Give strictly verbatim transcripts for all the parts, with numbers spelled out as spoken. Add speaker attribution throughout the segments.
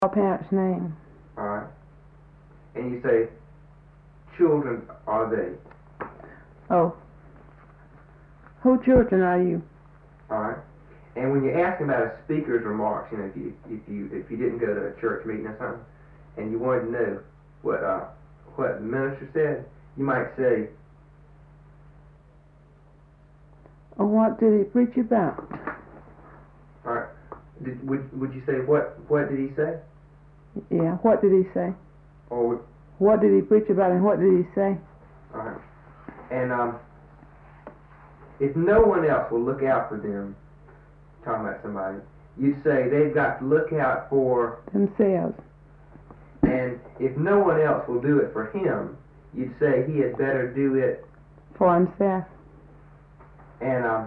Speaker 1: Our parents' name.
Speaker 2: Alright. And you say, children are they.
Speaker 1: Oh. Who children are you?
Speaker 2: Alright. And when you're asking about a speaker's remarks, you know, if you if you if you didn't go to a church meeting or something, and you wanted to know what uh what the minister said, you might say,
Speaker 1: Oh, what did he preach about?
Speaker 2: alright. Did, would would you say what what did he say?
Speaker 1: Yeah, what did he say?
Speaker 2: Or would,
Speaker 1: What did he preach about and what did he say?
Speaker 2: alright. And um, if no one else will look out for them, talking about somebody, you'd say they've got to look out for
Speaker 1: Themselves.
Speaker 2: and if no one else will do it for him, you'd say he had better do it.
Speaker 1: For himself.
Speaker 2: And um,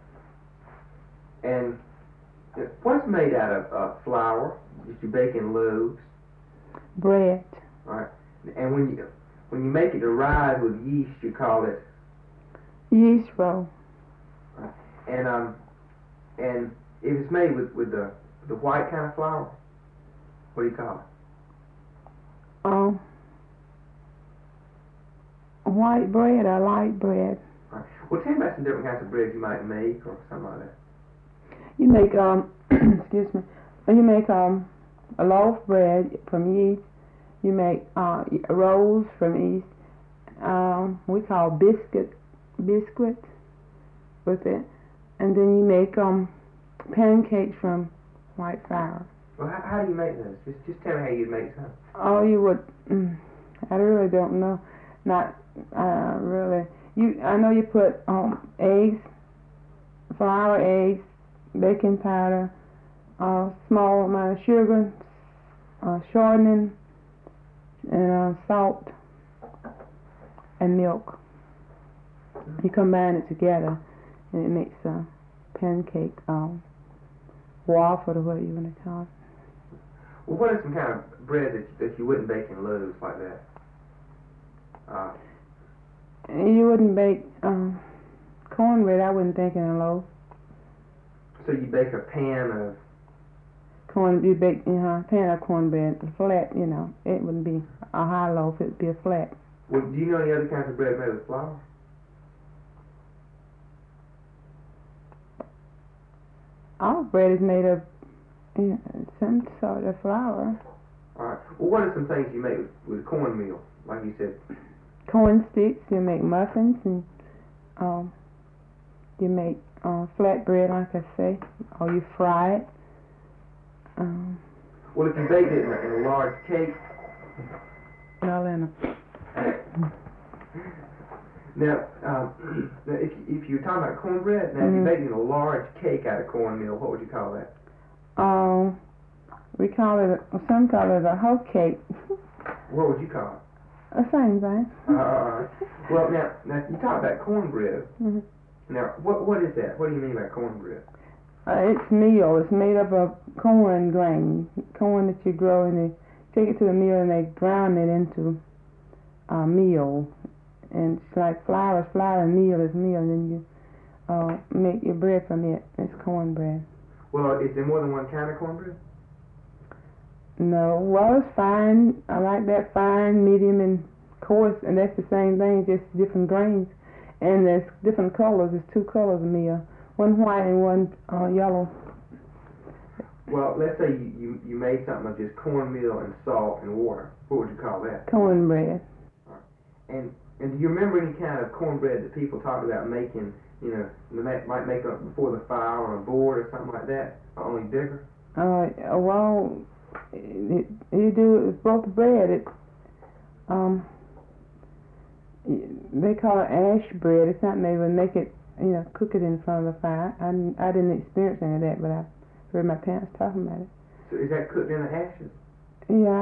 Speaker 2: and what's made out of uh, flour? Just you bake in loaves.
Speaker 1: Bread.
Speaker 2: All right. And when you when you make it to rise with yeast, you call it.
Speaker 1: Yeast roll.
Speaker 2: Right. And um, and if it's made with with the the white kind of flour, what do you call it?
Speaker 1: Oh. White bread or light bread.
Speaker 2: All right. Well, tell me about some different kinds of bread you might make or something like that.
Speaker 1: You make um excuse me. You make um a loaf bread from yeast. You make uh rolls from yeast. Um we call biscuit biscuits with it. And then you make um pancakes from white flour.
Speaker 2: Well, how, how do you make those? Just just tell me how you make some.
Speaker 1: Oh, you would. Mm, I really don't know. Not uh, really. You. I know you put um eggs, flour, eggs, baking powder, uh, small amount of sugar, uh, shortening, and uh, salt and milk. You combine it together, and it makes a pancake um, waffle, or whatever you want to call it.
Speaker 2: Well, what is some kind of bread that that you wouldn't bake in loaves like that? Uh,
Speaker 1: You wouldn't bake um, cornbread. I wouldn't think in a loaf.
Speaker 2: so you bake a pan of.
Speaker 1: Corn, you bake, you know, a pan of cornbread, flat, you know. It wouldn't be a high loaf. It'd be a flat.
Speaker 2: Well, do you know any other kinds of bread made with flour?
Speaker 1: All bread is made of, you know, some sort of flour.
Speaker 2: All right. Well, what are some things you make with, with cornmeal, like you said?
Speaker 1: Corn sticks. You make muffins, and um, you make uh, flat bread, like I say, or you fry it. Um,
Speaker 2: Well, if you bake it in a, in a large cake.
Speaker 1: all in a
Speaker 2: Now, um, now if if you're talking about cornbread, now
Speaker 1: Mhm.
Speaker 2: if you bake it in a large cake out of cornmeal, what would you call that?
Speaker 1: Um, we call it, a, some call it a hoe cake.
Speaker 2: What would you call it?
Speaker 1: The same thing.
Speaker 2: Uh, well, now, now you talk about cornbread.
Speaker 1: Mm-hmm.
Speaker 2: Now, what what is that? What do you mean by cornbread?
Speaker 1: Uh, it's meal. It's made up of corn grain, corn that you grow, and they take it to the mill and they ground it into uh, meal. And it's like flour is flour and meal is meal, and then you uh, make your bread from it. It's cornbread.
Speaker 2: Well, is there more than one kind of cornbread?
Speaker 1: No, well, it's fine. I like that fine, medium, and coarse, and that's the same thing, just different grains. And there's different colors. There's two colors of meal, one white and one uh, yellow.
Speaker 2: Well, let's say you, you, you made something of just cornmeal and salt and water. What would you call that?
Speaker 1: Cornbread.
Speaker 2: And and do you remember any kind of cornbread that people talk about making, you know, they might, might make up before the fire on a board or something like that, or only bigger?
Speaker 1: Uh, well, it, you do it with both bread. It, um, they call it ash bread. It's not made. We make it, you know, cook it in front of the fire. I, I didn't experience any of that, but I heard my parents talking about it.
Speaker 2: So is that cooked in the ashes?
Speaker 1: Yeah.